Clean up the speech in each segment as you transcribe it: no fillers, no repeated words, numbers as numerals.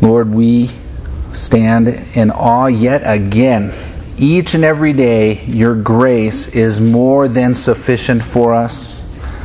Lord, we stand in awe yet again. Each and every day, your grace is more than sufficient for us.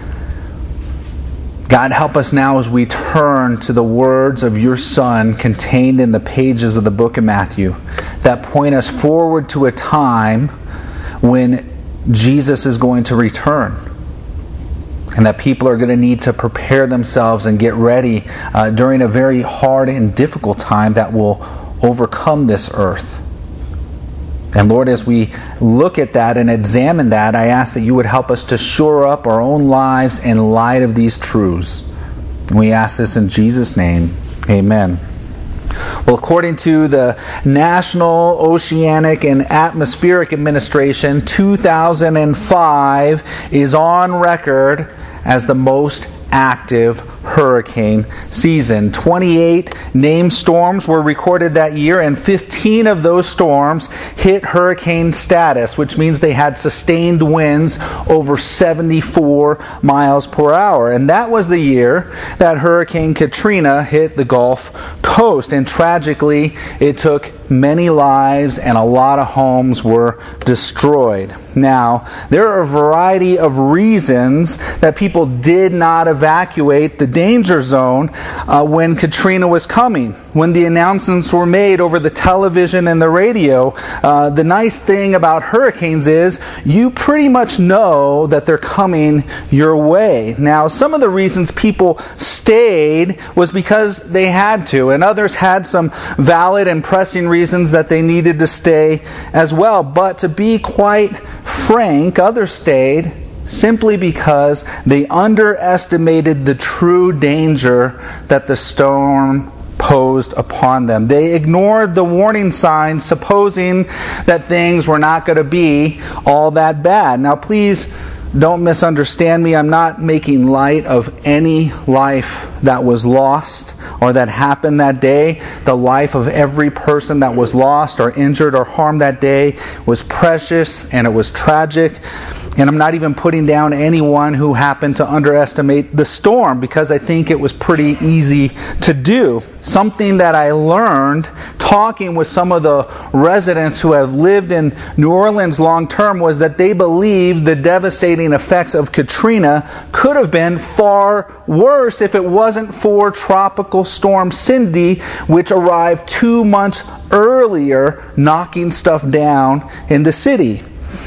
God, help us now as we turn to the words of your Son contained in the pages of the book of Matthew that point us forward to a time when Jesus is going to return, and that people are going to need to prepare themselves and get ready during a very hard and difficult time that will overcome this earth. And Lord, as we look at that and examine that, I ask that you would help us to shore up our own lives in light of these truths. And we ask this in Jesus' name. Amen. Well, according to the National Oceanic and Atmospheric Administration, 2005 is on record as the most active hurricane season. 28 named storms were recorded that year, and 15 of those storms hit hurricane status, which means they had sustained winds over 74 miles per hour. And that was the year that Hurricane Katrina hit the Gulf Coast. And tragically, it took many lives and a lot of homes were destroyed. Now, there are a variety of reasons that people did not evacuate the danger zone when Katrina was coming. When the announcements were made over the television and the radio, the nice thing about hurricanes is you pretty much know that they're coming your way. Now, some of the reasons people stayed was because they had to, and others had some valid and pressing reasons that they needed to stay as well. But to be quite frank, others stayed simply because they underestimated the true danger that the storm posed upon them. They ignored the warning signs, supposing that things were not going to be all that bad. Now, please don't misunderstand me. I'm not making light of any life that was lost or that happened that day. The life of every person that was lost or injured or harmed that day was precious and it was tragic. And I'm not even putting down anyone who happened to underestimate the storm, because I think it was pretty easy to do. Something that I learned talking with some of the residents who have lived in New Orleans long term was that they believed the devastating effects of Katrina could have been far worse if it wasn't for Tropical Storm Cindy, which arrived 2 months earlier, knocking stuff down in the city.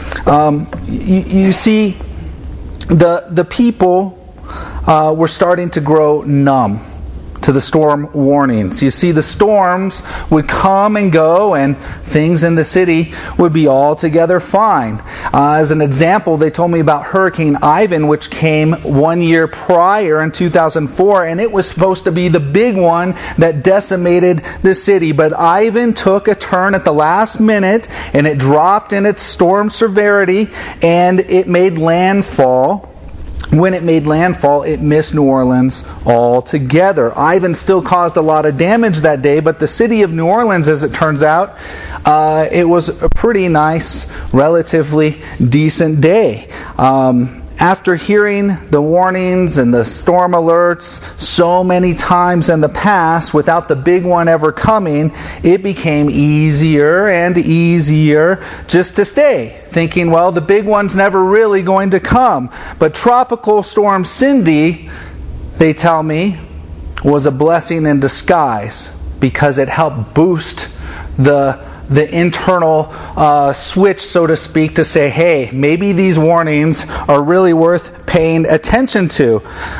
You see, the people were starting to grow numb to the storm warnings. You see, the storms would come and go, and things in the city would be altogether fine. As an example, they told me about Hurricane Ivan, which came 1 year prior in 2004, and it was supposed to be the big one that decimated the city. But Ivan took a turn at the last minute, and it dropped in its storm severity, and it made landfall. When it made landfall, it missed New Orleans altogether. Ivan still caused a lot of damage that day, but the city of New Orleans, as it turns out, it was a pretty nice, relatively decent day. After hearing the warnings and the storm alerts so many times in the past without the big one ever coming, it became easier and easier just to stay, thinking, well, the big one's never really going to come. But Tropical Storm Cindy, they tell me, was a blessing in disguise, because it helped boost the internal switch, so to speak, to say, hey, maybe these warnings are really worth paying attention to.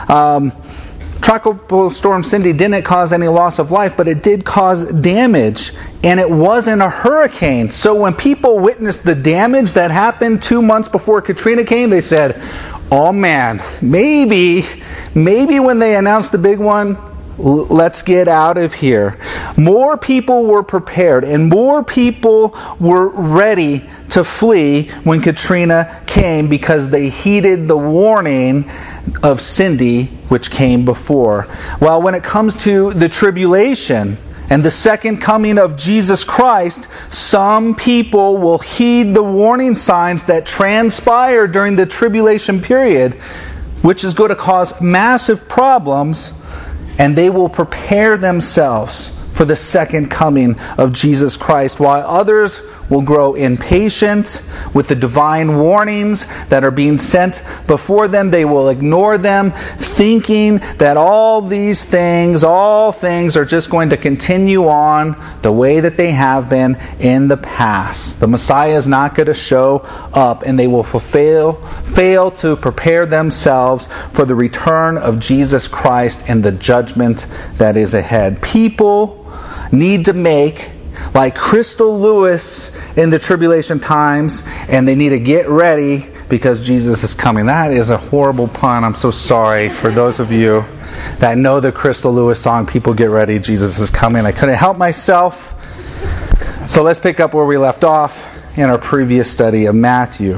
Tropical Storm Cindy didn't cause any loss of life, but it did cause damage, and it wasn't a hurricane. So when people witnessed the damage that happened 2 months before Katrina came, they said, oh man, maybe when they announced the big one, let's get out of here. More people were prepared and more people were ready to flee when Katrina came, because they heeded the warning of Cindy, which came before. Well, when it comes to the tribulation and the second coming of Jesus Christ, some people will heed the warning signs that transpire during the tribulation period, which is going to cause massive problems, and they will prepare themselves for the second coming of Jesus Christ, while others will grow impatient with the divine warnings that are being sent before them. They will ignore them, thinking that all things are just going to continue on the way that they have been in the past. The Messiah is not going to show up, and they will fail to prepare themselves for the return of Jesus Christ and the judgment that is ahead. People need to make like Crystal Lewis in the tribulation times, and they need to get ready because Jesus is coming. That is a horrible pun. I'm so sorry for those of you that know the Crystal Lewis song, People Get Ready, Jesus is Coming. I couldn't help myself. So let's pick up where we left off in our previous study of Matthew.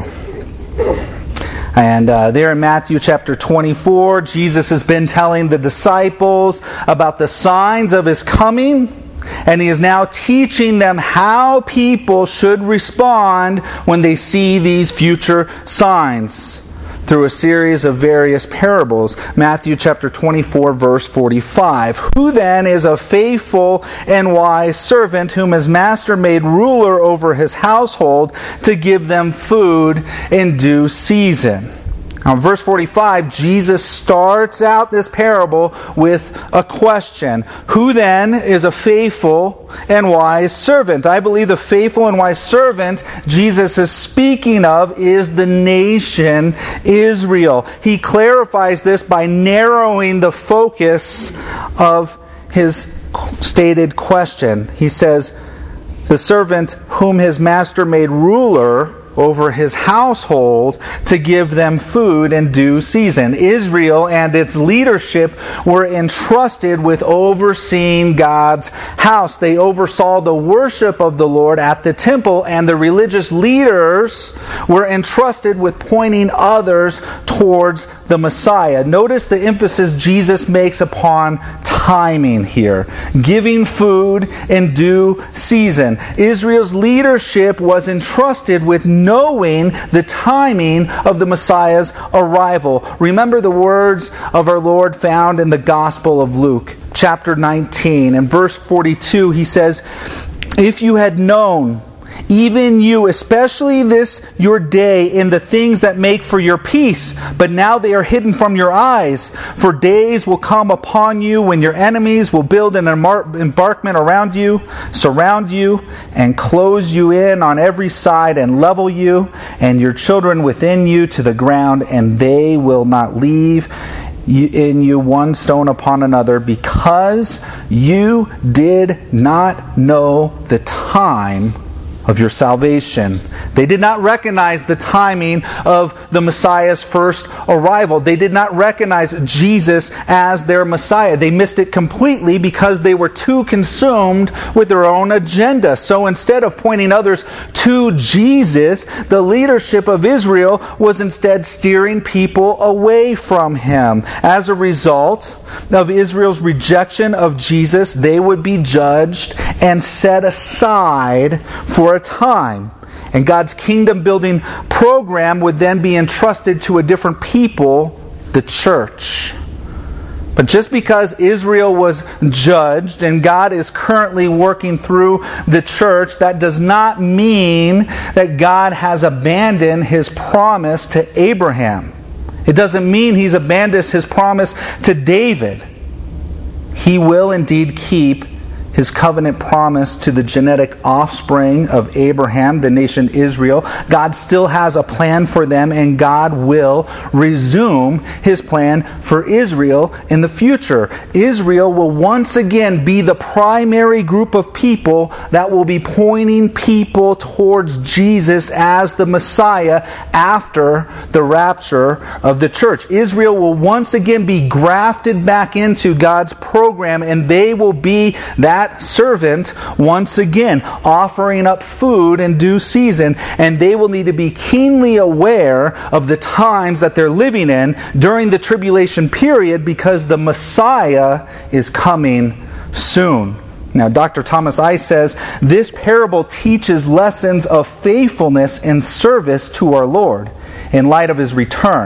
And there in Matthew chapter 24, Jesus has been telling the disciples about the signs of His coming. And He is now teaching them how people should respond when they see these future signs through a series of various parables. Matthew chapter 24, verse 45. Who then is a faithful and wise servant whom his master made ruler over his household to give them food in due season? Now, in verse 45, Jesus starts out this parable with a question. Who then is a faithful and wise servant? I believe the faithful and wise servant Jesus is speaking of is the nation Israel. He clarifies this by narrowing the focus of his stated question. He says, the servant whom his master made ruler over his household to give them food in due season. Israel and its leadership were entrusted with overseeing God's house. They oversaw the worship of the Lord at the temple, and the religious leaders were entrusted with pointing others towards the Messiah. Notice the emphasis Jesus makes upon timing here. Giving food in due season. Israel's leadership was entrusted with knowing the timing of the Messiah's arrival. Remember the words of our Lord found in the Gospel of Luke, chapter 19. In verse 42, He says, if you had known, even you, especially this your day, in the things that make for your peace, but now they are hidden from your eyes. For days will come upon you when your enemies will build an embankment around you, surround you, and close you in on every side, and level you and your children within you to the ground, and they will not leave in you one stone upon another, because you did not know the time of your salvation. They did not recognize the timing of the Messiah's first arrival. They did not recognize Jesus as their Messiah. They missed it completely because they were too consumed with their own agenda. So instead of pointing others to Jesus, the leadership of Israel was instead steering people away from Him. As a result of Israel's rejection of Jesus, they would be judged and set aside for a time. And God's kingdom building program would then be entrusted to a different people, the church. But just because Israel was judged and God is currently working through the church, that does not mean that God has abandoned His promise to Abraham. It doesn't mean He's abandoned His promise to David. He will indeed keep His covenant promise to the genetic offspring of Abraham, the nation Israel. God still has a plan for them, and God will resume His plan for Israel in the future. Israel will once again be the primary group of people that will be pointing people towards Jesus as the Messiah after the rapture of the church. Israel will once again be grafted back into God's program, and they will be that servant once again, offering up food in due season, and they will need to be keenly aware of the times that they're living in during the tribulation period, because the Messiah is coming soon. Now, Dr. Thomas Ice says, this parable teaches lessons of faithfulness and service to our Lord in light of His return,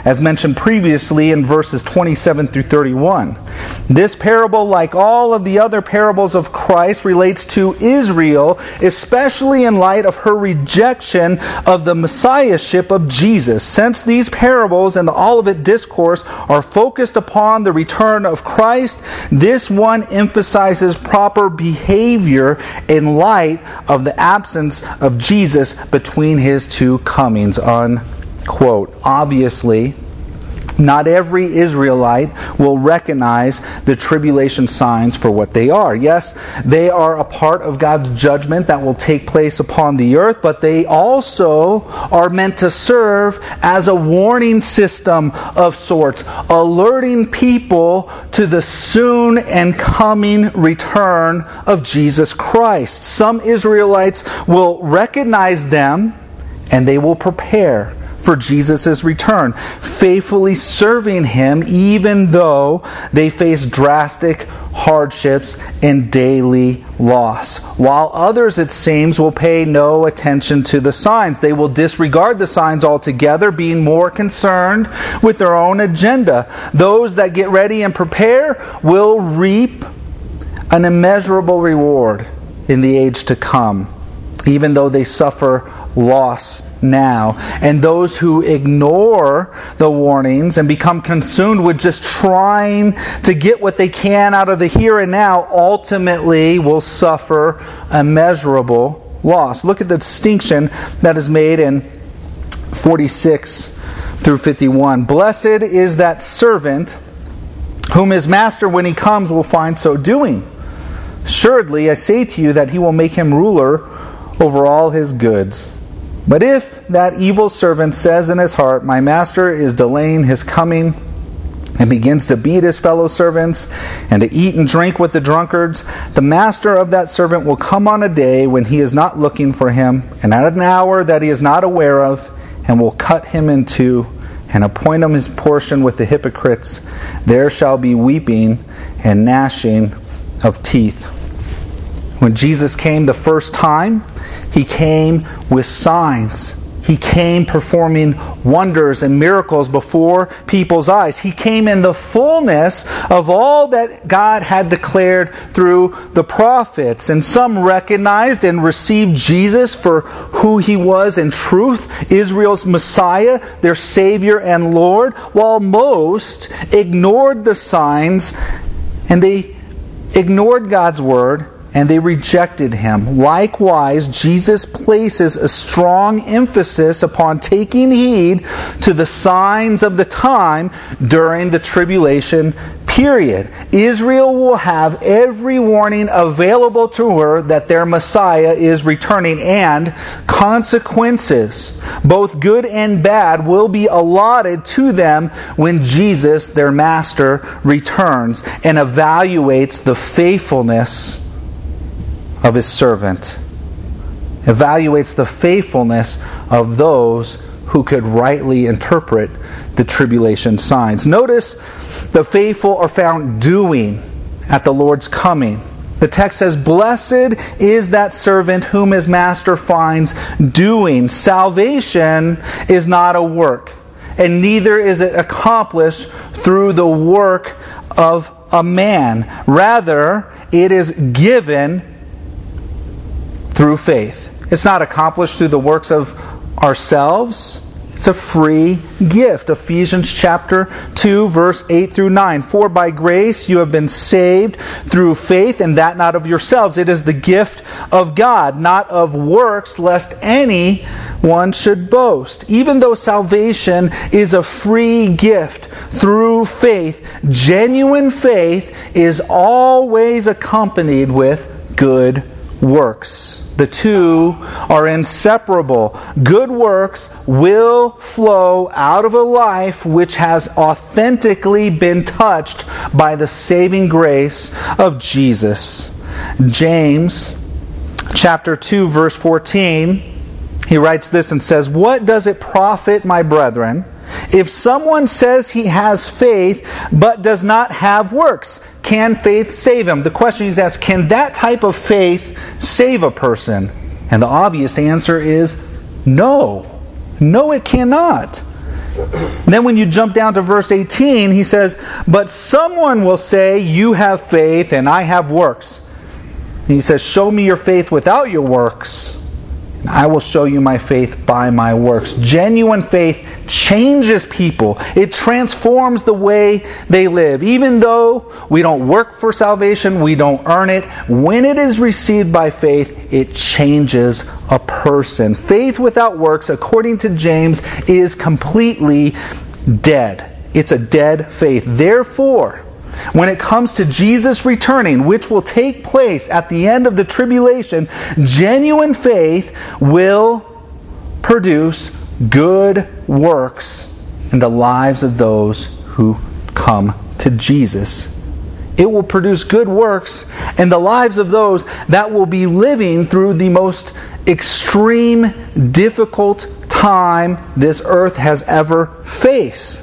as mentioned previously in verses 27 through 31. This parable, like all of the other parables of Christ, relates to Israel, especially in light of her rejection of the Messiahship of Jesus. Since these parables and the Olivet Discourse are focused upon the return of Christ, this one emphasizes proper behavior in light of the absence of Jesus between his two comings, unquote. Obviously, not every Israelite will recognize the tribulation signs for what they are. Yes, they are a part of God's judgment that will take place upon the earth, but they also are meant to serve as a warning system of sorts, alerting people to the soon and coming return of Jesus Christ. Some Israelites will recognize them, and they will prepare for Jesus' return, faithfully serving Him even though they face drastic hardships and daily loss. While others, it seems, will pay no attention to the signs. They will disregard the signs altogether, being more concerned with their own agenda. Those that get ready and prepare will reap an immeasurable reward in the age to come, even though they suffer loss now. And those who ignore the warnings and become consumed with just trying to get what they can out of the here and now ultimately will suffer immeasurable loss. Look at the distinction that is made in 46 through 51. Blessed is that servant whom his master, when he comes, will find so doing. Assuredly, I say to you that he will make him ruler over all his goods. But if that evil servant says in his heart, my master is delaying his coming, and begins to beat his fellow servants, and to eat and drink with the drunkards, the master of that servant will come on a day when he is not looking for him, and at an hour that he is not aware of, and will cut him in two, and appoint him his portion with the hypocrites. There shall be weeping and gnashing of teeth. When Jesus came the first time, He came with signs. He came performing wonders and miracles before people's eyes. He came in the fullness of all that God had declared through the prophets. And some recognized and received Jesus for who He was in truth, Israel's Messiah, their Savior and Lord, while most ignored the signs, and they ignored God's Word, and they rejected Him. Likewise, Jesus places a strong emphasis upon taking heed to the signs of the time during the tribulation period. Israel will have every warning available to her that their Messiah is returning, and consequences, both good and bad, will be allotted to them when Jesus, their Master, returns and evaluates the faithfulness of His servant, evaluates the faithfulness of those who could rightly interpret the tribulation signs. Notice the faithful are found doing at the Lord's coming. The text says, blessed is that servant whom his master finds doing. Salvation is not a work, and neither is it accomplished through the work of a man. Rather, it is given through faith. It's not accomplished through the works of ourselves. It's a free gift. Ephesians chapter 2, verse 8 through 9. For by grace you have been saved through faith, and that not of yourselves. It is the gift of God, not of works, lest anyone should boast. Even though salvation is a free gift through faith, genuine faith is always accompanied with good works. The two are inseparable. Good works will flow out of a life which has authentically been touched by the saving grace of Jesus. James chapter 2, verse 14, he writes this and says, what does it profit, my brethren, if someone says he has faith but does not have works? Can faith save him? The question is asked, can that type of faith save a person? And the obvious answer is no. No, it cannot. And then when you jump down to verse 18, he says, but someone will say, you have faith and I have works. And he says, show me your faith without your works, and I will show you my faith by my works. Genuine faith changes people. It transforms the way they live. Even though we don't work for salvation, we don't earn it, when it is received by faith, it changes a person. Faith without works, according to James, is completely dead. It's a dead faith. Therefore, when it comes to Jesus returning, which will take place at the end of the tribulation, genuine faith will produce good works in the lives of those who come to Jesus. It will produce good works in the lives of those that will be living through the most extreme, difficult time this earth has ever faced.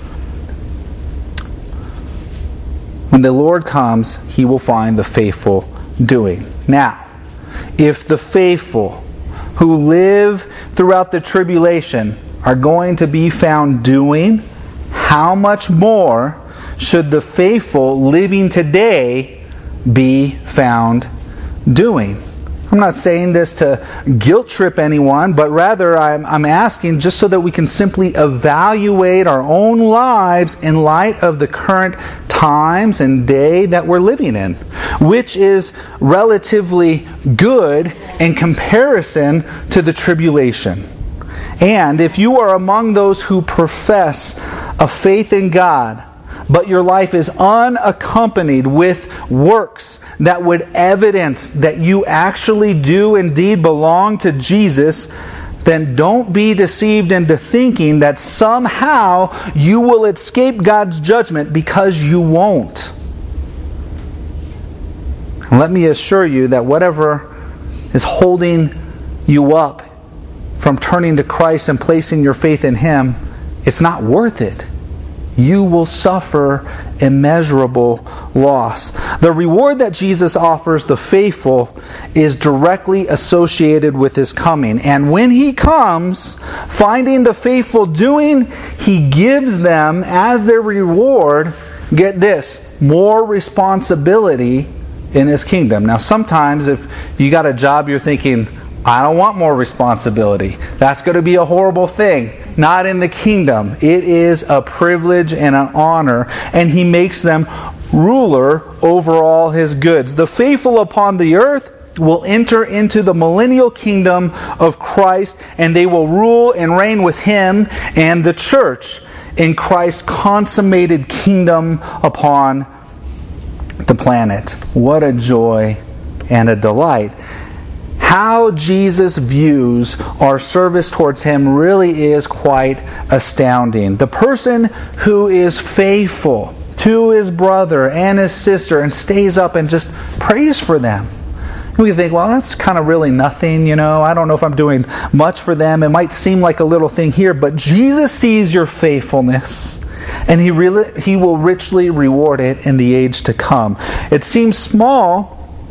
When the Lord comes, He will find the faithful doing. Now, if the faithful who live throughout the tribulation are going to be found doing, how much more should the faithful living today be found doing? I'm not saying this to guilt trip anyone, but rather I'm asking just so that we can simply evaluate our own lives in light of the current times and day that we're living in, which is relatively good in comparison to the tribulation. And if you are among those who profess a faith in God, but your life is unaccompanied with works that would evidence that you actually do indeed belong to Jesus, then don't be deceived into thinking that somehow you will escape God's judgment, because you won't. And let me assure you that whatever is holding you up from turning to Christ and placing your faith in Him, it's not worth it. You will suffer immeasurable loss. The reward that Jesus offers the faithful is directly associated with His coming. And when He comes, finding the faithful doing, He gives them as their reward, get this, more responsibility in His kingdom. Now sometimes if you got a job, you're thinking, I don't want more responsibility. That's going to be a horrible thing. Not in the kingdom. It is a privilege and an honor, and He makes them ruler over all His goods. The faithful upon the earth will enter into the millennial kingdom of Christ, and they will rule and reign with Him and the church in Christ's consummated kingdom upon the planet. What a joy and a delight. How Jesus views our service towards Him really is quite astounding. The person who is faithful to his brother and his sister and stays up and just prays for them. We think, well, that's kind of really nothing, I don't know if I'm doing much for them. It might seem like a little thing here, but Jesus sees your faithfulness, and He will richly reward it in the age to come. It seems small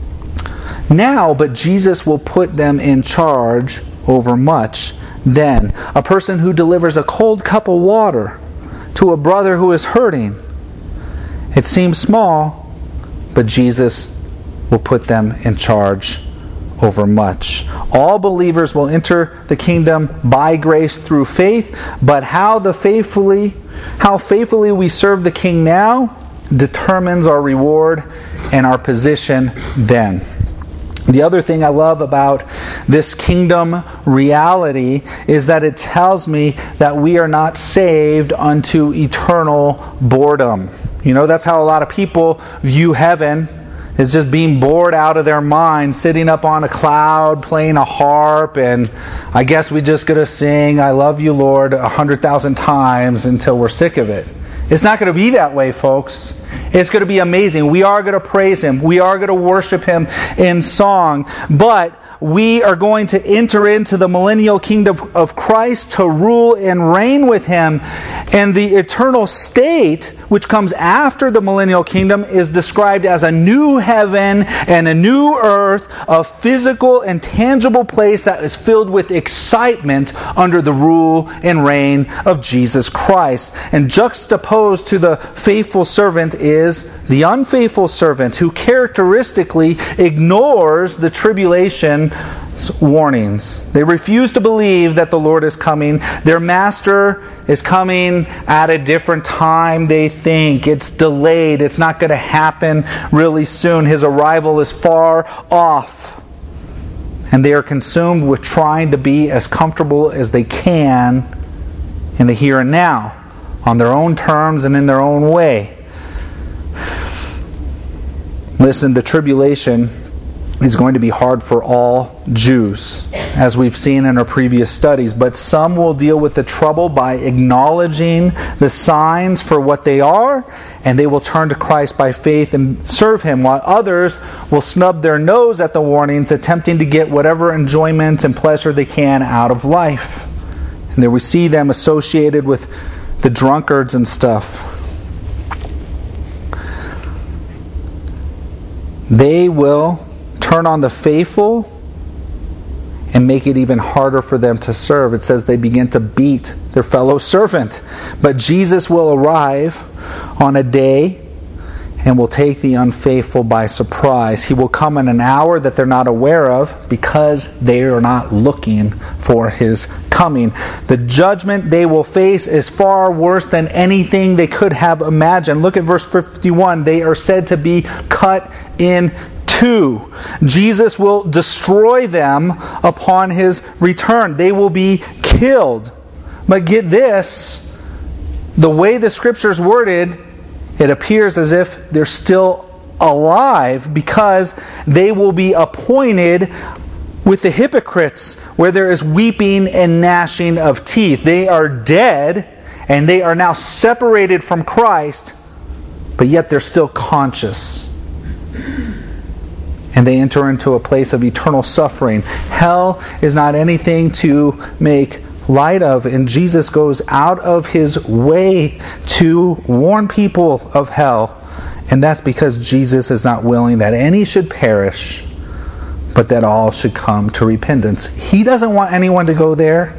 now, but Jesus will put them in charge over much then. A person who delivers a cold cup of water to a brother who is hurting. It seems small, but Jesus will put them in charge over much. All believers will enter the kingdom by grace through faith, but how faithfully we serve the King now determines our reward and our position then. The other thing I love about this kingdom reality is that it tells me that we are not saved unto eternal boredom. That's how a lot of people view heaven, is just being bored out of their mind, sitting up on a cloud, playing a harp, and I guess we just got to sing, I love you, Lord, 100,000 times until we're sick of it. It's not going to be that way, folks. It's going to be amazing. We are going to praise Him. We are going to worship Him in song. But we are going to enter into the millennial kingdom of Christ to rule and reign with Him. And the eternal state, which comes after the millennial kingdom, is described as a new heaven and a new earth, a physical and tangible place that is filled with excitement under the rule and reign of Jesus Christ. And juxtaposed to the faithful servant is the unfaithful servant, who characteristically ignores the tribulation's warnings. They refuse to believe that the Lord is coming. Their master is coming at a different time, they think. It's delayed. It's not going to happen really soon. His arrival is far off. And they are consumed with trying to be as comfortable as they can in the here and now, on their own terms and in their own way. Listen, the tribulation is going to be hard for all Jews, as we've seen in our previous studies. But some will deal with the trouble by acknowledging the signs for what they are, and they will turn to Christ by faith and serve Him, while others will snub their nose at the warnings, attempting to get whatever enjoyment and pleasure they can out of life. And there we see them associated with the drunkards and stuff. They will turn on the faithful and make it even harder for them to serve. It says they begin to beat their fellow servant. But Jesus will arrive on a day and will take the unfaithful by surprise. He will come in an hour that they're not aware of, because they are not looking for His coming. The judgment they will face is far worse than anything they could have imagined. Look at verse 51. They are said to be cut in two. Jesus will destroy them upon His return. They will be killed. But get this, the way the Scripture is worded, it appears as if they're still alive, because they will be appointed with the hypocrites, where there is weeping and gnashing of teeth. They are dead, and they are now separated from Christ, but yet they're still conscious. And they enter into a place of eternal suffering. Hell is not anything to make light of, and Jesus goes out of His way to warn people of hell. And that's because Jesus is not willing that any should perish, but that all should come to repentance. He doesn't want anyone to go there.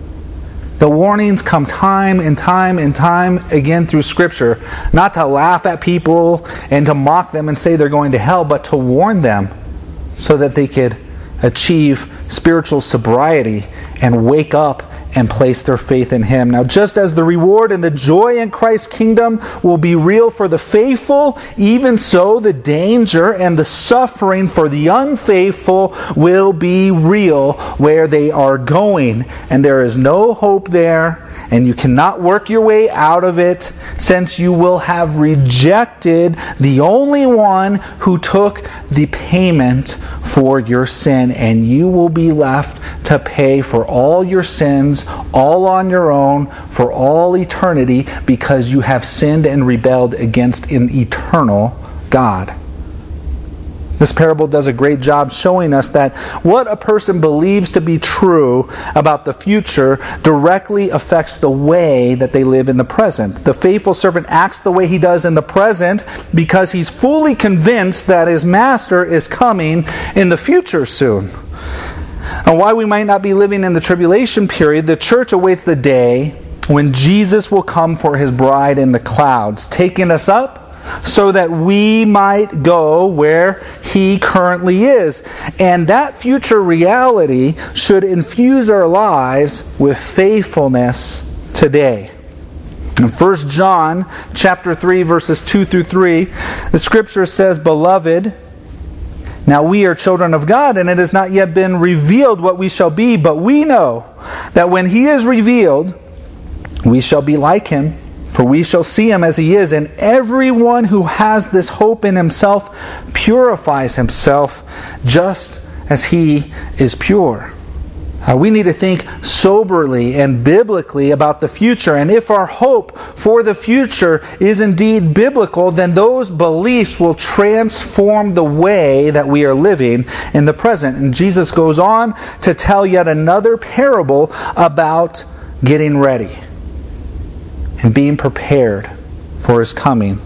The warnings come time and time and time again through Scripture, not to laugh at people and to mock them and say they're going to hell, but to warn them so that they could achieve spiritual sobriety and wake up and place their faith in Him. Now, just as the reward and the joy in Christ's kingdom will be real for the faithful, even so the danger and the suffering for the unfaithful will be real where they are going. And there is no hope there, and you cannot work your way out of it, since you will have rejected the only one who took the payment for your sin, and you will be left to pay for all your sins, all on your own, for all eternity, because you have sinned and rebelled against an eternal God. This parable does a great job showing us that what a person believes to be true about the future directly affects the way that they live in the present. The faithful servant acts the way he does in the present because he's fully convinced that his master is coming in the future soon. And while we might not be living in the tribulation period, the church awaits the day when Jesus will come for His bride in the clouds, taking us up so that we might go where He currently is. And that future reality should infuse our lives with faithfulness today. In 1 John chapter 3, verses 2 through 3, the Scripture says, "Beloved, now we are children of God, and it has not yet been revealed what we shall be, but we know that when He is revealed, we shall be like Him, for we shall see Him as He is. And everyone who has this hope in himself purifies himself just as He is pure." We need to think soberly and biblically about the future. And if our hope for the future is indeed biblical, then those beliefs will transform the way that we are living in the present. And Jesus goes on to tell yet another parable about getting ready and being prepared for His coming.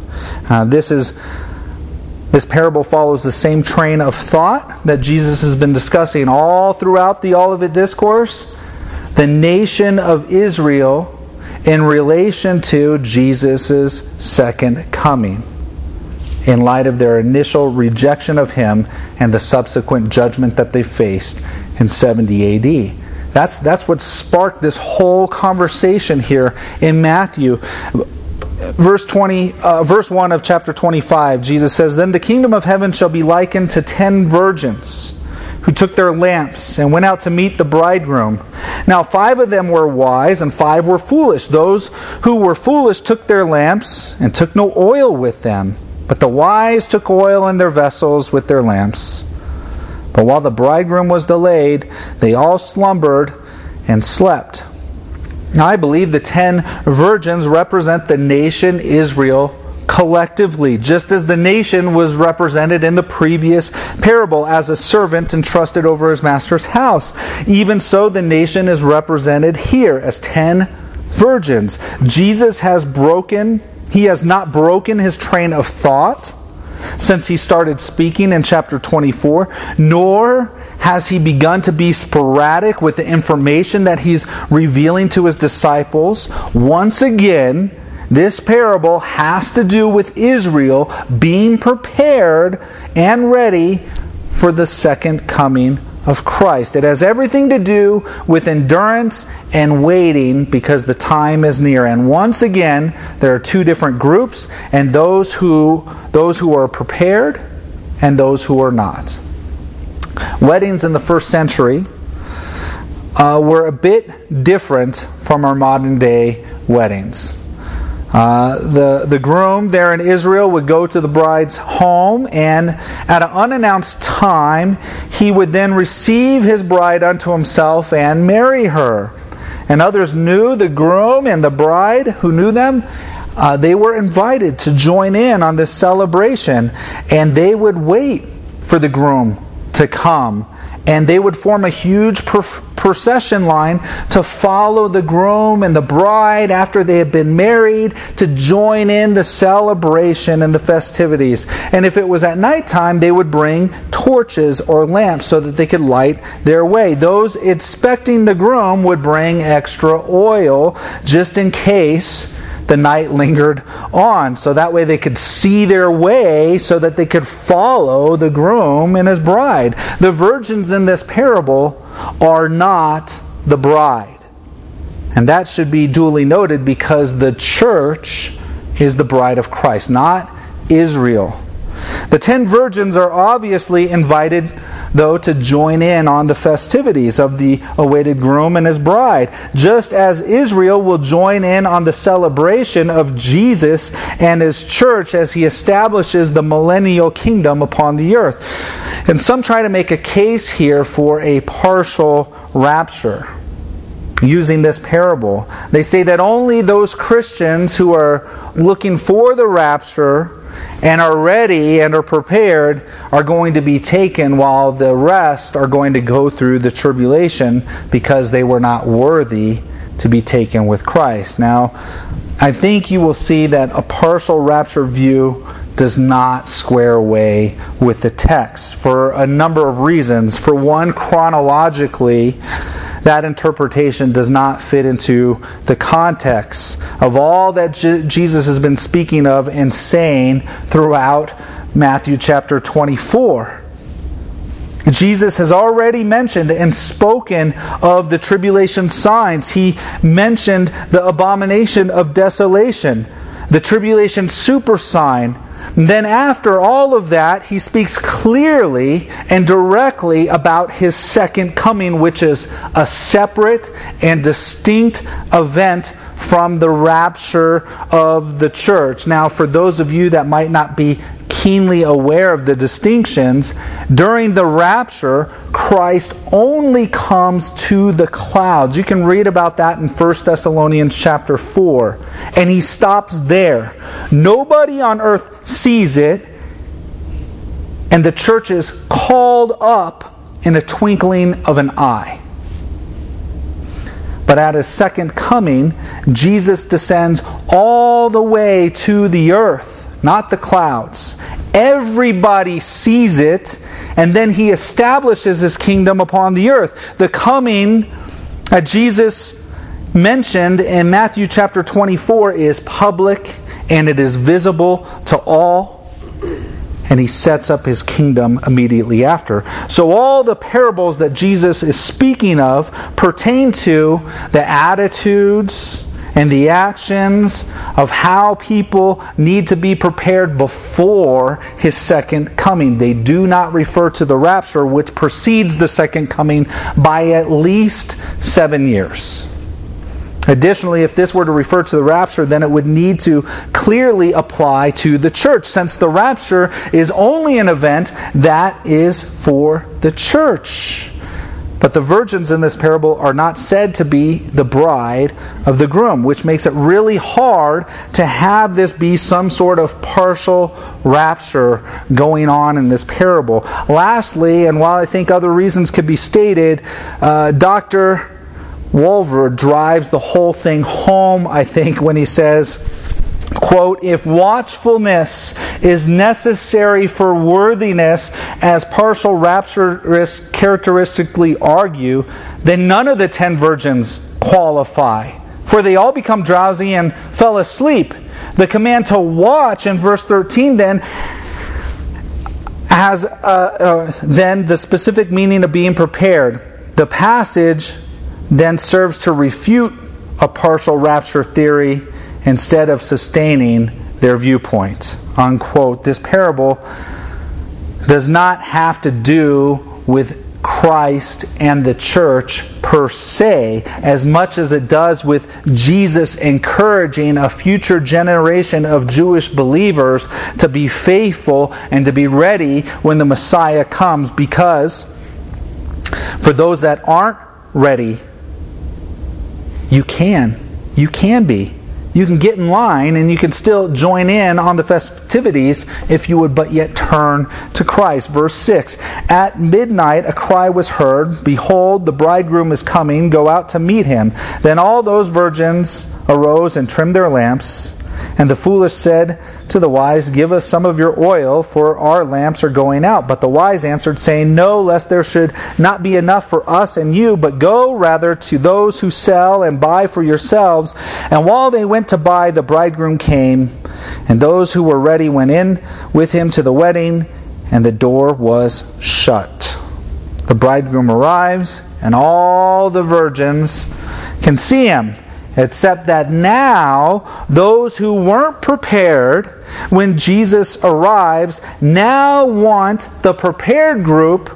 This parable follows the same train of thought that Jesus has been discussing all throughout the Olivet Discourse. The nation of Israel in relation to Jesus' second coming, in light of their initial rejection of Him and the subsequent judgment that they faced in 70 AD. That's what sparked this whole conversation here in Matthew. Verse 1 of chapter 25, Jesus says, "Then the kingdom of heaven shall be likened to 10 virgins who took their lamps and went out to meet the bridegroom. Now 5 of them were wise and 5 were foolish. Those who were foolish took their lamps and took no oil with them. But the wise took oil in their vessels with their lamps. But while the bridegroom was delayed, they all slumbered and slept." Now, I believe the 10 virgins represent the nation Israel collectively, just as the nation was represented in the previous parable as a servant entrusted over his master's house. Even so, the nation is represented here as 10 virgins. Jesus has not broken his train of thought since he started speaking in chapter 24, nor has he begun to be sporadic with the information that he's revealing to his disciples. Once again, this parable has to do with Israel being prepared and ready for the second coming of Christ. It has everything to do with endurance and waiting because the time is near. And once again, there are 2 different groups, and those who are prepared and those who are not. Weddings in the first century were a bit different from our modern day weddings. The groom there in Israel would go to the bride's home, and at an unannounced time, he would then receive his bride unto himself and marry her. And others knew the groom and the bride who knew them. They were invited to join in on this celebration, and they would wait for the groom to come. And they would form a huge procession line to follow the groom and the bride after they had been married, to join in the celebration and the festivities. And if it was at nighttime, they would bring torches or lamps so that they could light their way. Those expecting the groom would bring extra oil just in case the night lingered on, so that way they could see their way so that they could follow the groom and his bride. The virgins in this parable are not the bride. And that should be duly noted because the church is the bride of Christ, not Israel. The 10 virgins are obviously invited, though, to join in on the festivities of the awaited groom and his bride, just as Israel will join in on the celebration of Jesus and his church as he establishes the millennial kingdom upon the earth. And some try to make a case here for a partial rapture using this parable. They say that only those Christians who are looking for the rapture and are ready and are prepared are going to be taken, while the rest are going to go through the tribulation because they were not worthy to be taken with Christ. Now, I think you will see that a partial rapture view does not square away with the text for a number of reasons. For one, chronologically, that interpretation does not fit into the context of all that Jesus has been speaking of and saying throughout Matthew chapter 24. Jesus has already mentioned and spoken of the tribulation signs. He mentioned the abomination of desolation, the tribulation super sign. Then after all of that, he speaks clearly and directly about his second coming, which is a separate and distinct event from the rapture of the church. Now, for those of you that might not be keenly aware of the distinctions. During the rapture, Christ only comes to the clouds. You can read about that in 1 Thessalonians chapter 4. And he stops there. Nobody on earth sees it. And the church is called up in a twinkling of an eye. But at His second coming, Jesus descends all the way to the earth, not the clouds. Everybody sees it, and then He establishes His kingdom upon the earth. The coming that Jesus mentioned in Matthew chapter 24 is public, and it is visible to all. And He sets up His kingdom immediately after. So all the parables that Jesus is speaking of pertain to the attitudes and the actions of how people need to be prepared before His second coming. They do not refer to the rapture, which precedes the second coming by at least 7 years. Additionally, if this were to refer to the rapture, then it would need to clearly apply to the church, since the rapture is only an event that is for the church. But the virgins in this parable are not said to be the bride of the groom, which makes it really hard to have this be some sort of partial rapture going on in this parable. Lastly, and while I think other reasons could be stated, Dr. Wolver drives the whole thing home, I think, when he says, quote, "If watchfulness is necessary for worthiness, as partial rapturists characteristically argue, then none of the 10 virgins qualify, for they all become drowsy and fell asleep. The command to watch in verse 13 then has then the specific meaning of being prepared. The passage then serves to refute a partial rapture theory instead of sustaining their viewpoint." Unquote. This parable does not have to do with Christ and the church per se, as much as it does with Jesus encouraging a future generation of Jewish believers to be faithful and to be ready when the Messiah comes, because for those that aren't ready, you can be. You can get in line and you can still join in on the festivities if you would but yet turn to Christ. Verse 6, "At midnight a cry was heard, 'Behold, the bridegroom is coming, go out to meet him.' Then all those virgins arose and trimmed their lamps. And the foolish said to the wise, 'Give us some of your oil, for our lamps are going out.' But the wise answered, saying, 'No, lest there should not be enough for us and you, but go rather to those who sell and buy for yourselves.' And while they went to buy, the bridegroom came, and those who were ready went in with him to the wedding, and the door was shut. The bridegroom arrives, and all the virgins can see him. Except that now, those who weren't prepared when Jesus arrives now want the prepared group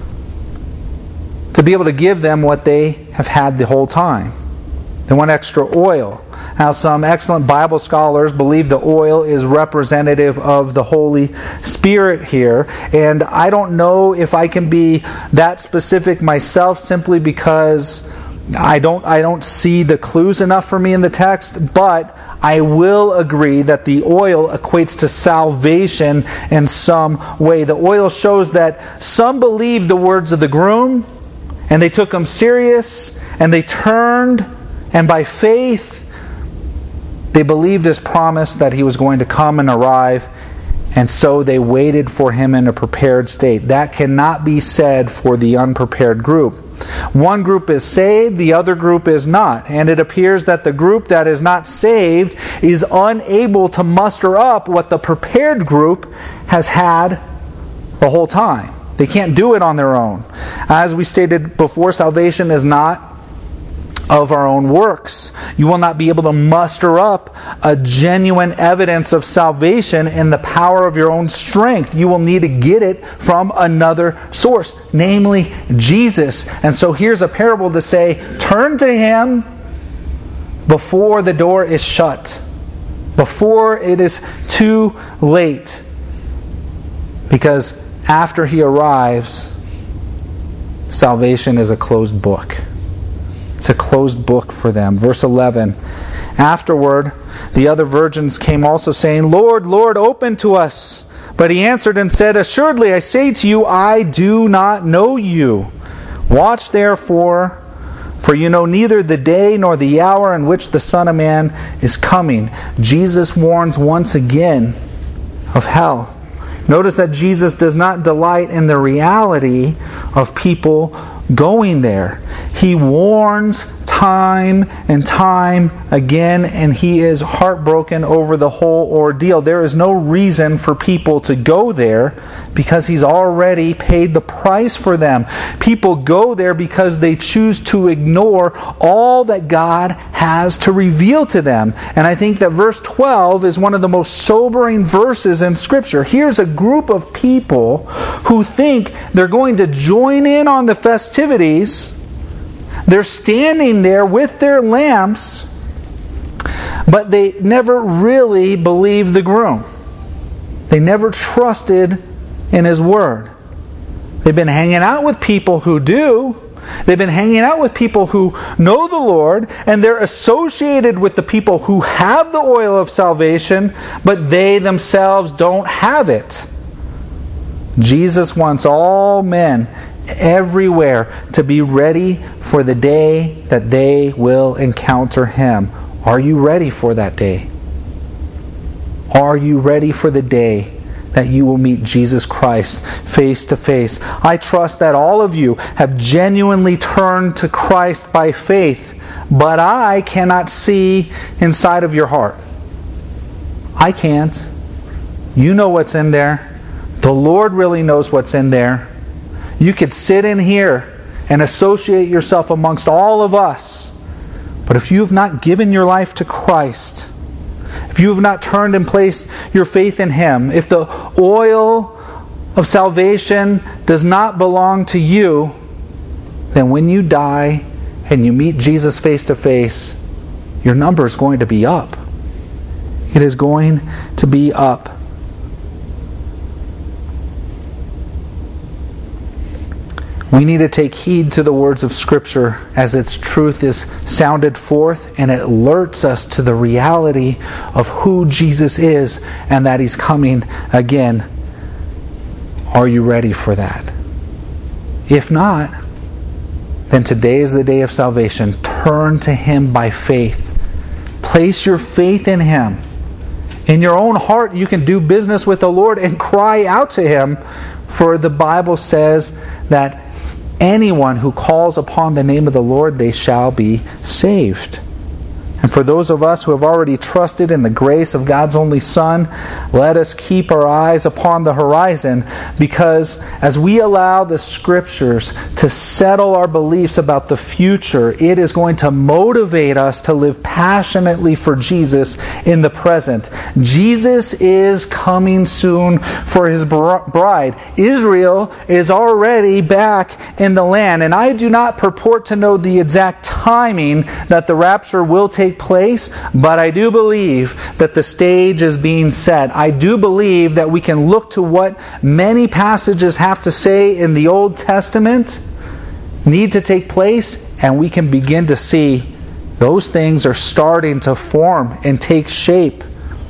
to be able to give them what they have had the whole time. They want extra oil. Now, some excellent Bible scholars believe the oil is representative of the Holy Spirit here. And I don't know if I can be that specific myself, simply because I don't see the clues enough for me in the text, but I will agree that the oil equates to salvation in some way. The oil shows that some believed the words of the groom, and they took them serious, and they turned, and by faith, they believed His promise that He was going to come and arrive, and so they waited for Him in a prepared state. That cannot be said for the unprepared group. One group is saved, the other group is not. And it appears that the group that is not saved is unable to muster up what the prepared group has had the whole time. They can't do it on their own. As we stated before, salvation is not of our own works. You will not be able to muster up a genuine evidence of salvation in the power of your own strength. You will need to get it from another source, namely Jesus. And so here's a parable to say, turn to Him before the door is shut, before it is too late. Because after he arrives, salvation is a closed book. It's a closed book for them. Verse 11. Afterward, the other virgins came also, saying, Lord, Lord, open to us. But he answered and said, Assuredly, I say to you, I do not know you. Watch therefore, for you know neither the day nor the hour in which the Son of Man is coming. Jesus warns once again of hell. Notice that Jesus does not delight in the reality of people going there. He warns time and time again, and he is heartbroken over the whole ordeal. There is no reason for people to go there because he's already paid the price for them. People go there because they choose to ignore all that God has to reveal to them. And I think that verse 12 is one of the most sobering verses in Scripture. Here's a group of people who think they're going to join in on the festivities. They're standing there with their lamps, but they never really believed the groom. They never trusted in his word. They've been hanging out with people who do. They've been hanging out with people who know the Lord, and they're associated with the people who have the oil of salvation, but they themselves don't have it. Jesus wants all men everywhere to be ready for the day that they will encounter him. Are you ready for that day? Are you ready for the day that you will meet Jesus Christ face to face? I trust that all of you have genuinely turned to Christ by faith, but I cannot see inside of your heart. I can't. You know what's in there. The Lord really knows what's in there. You could sit in here and associate yourself amongst all of us. But if you have not given your life to Christ, if you have not turned and placed your faith in him, if the oil of salvation does not belong to you, then when you die and you meet Jesus face to face, your number is going to be up. It is going to be up. We need to take heed to the words of Scripture as its truth is sounded forth, and it alerts us to the reality of who Jesus is and that he's coming again. Are you ready for that? If not, then today is the day of salvation. Turn to him by faith. Place your faith in him. In your own heart, you can do business with the Lord and cry out to him, for the Bible says that anyone who calls upon the name of the Lord, they shall be saved. And for those of us who have already trusted in the grace of God's only Son, let us keep our eyes upon the horizon, because as we allow the Scriptures to settle our beliefs about the future, it is going to motivate us to live passionately for Jesus in the present. Jesus is coming soon for his bride. Israel is already back in the land, and I do not purport to know the exact timing that the rapture will take place, but I do believe that the stage is being set. I do believe that we can look to what many passages have to say in the Old Testament need to take place, and we can begin to see those things are starting to form and take shape.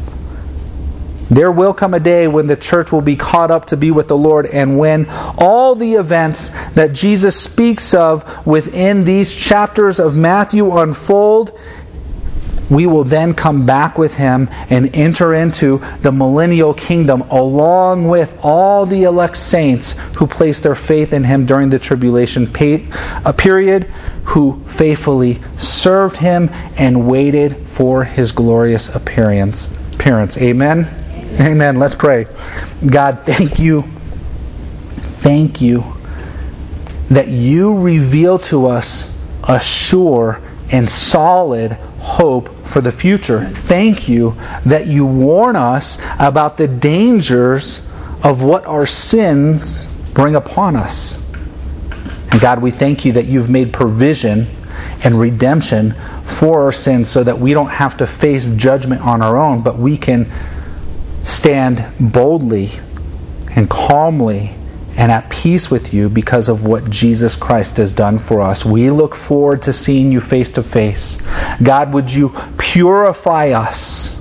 There will come a day when the church will be caught up to be with the Lord, and when all the events that Jesus speaks of within these chapters of Matthew unfold, we will then come back with him and enter into the millennial kingdom along with all the elect saints who placed their faith in him during the tribulation period, who faithfully served him and waited for his glorious appearance. Amen? Amen. Let's pray. God, thank you. Thank you that you reveal to us a sure and solid hope for the future. Thank you that you warn us about the dangers of what our sins bring upon us. And God, we thank you that you've made provision and redemption for our sins so that we don't have to face judgment on our own, but we can stand boldly and calmly and at peace with you because of what Jesus Christ has done for us. We look forward to seeing you face to face. God, would you purify us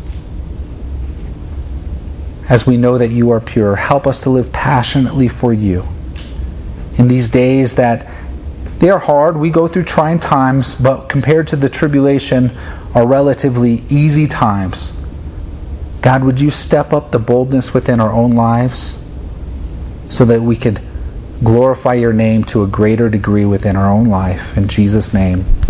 as we know that you are pure. Help us to live passionately for you. In these days that they are hard, we go through trying times, but compared to the tribulation are relatively easy times. God, would you step up the boldness within our own lives so that we could glorify your name to a greater degree within our own life. In Jesus' name,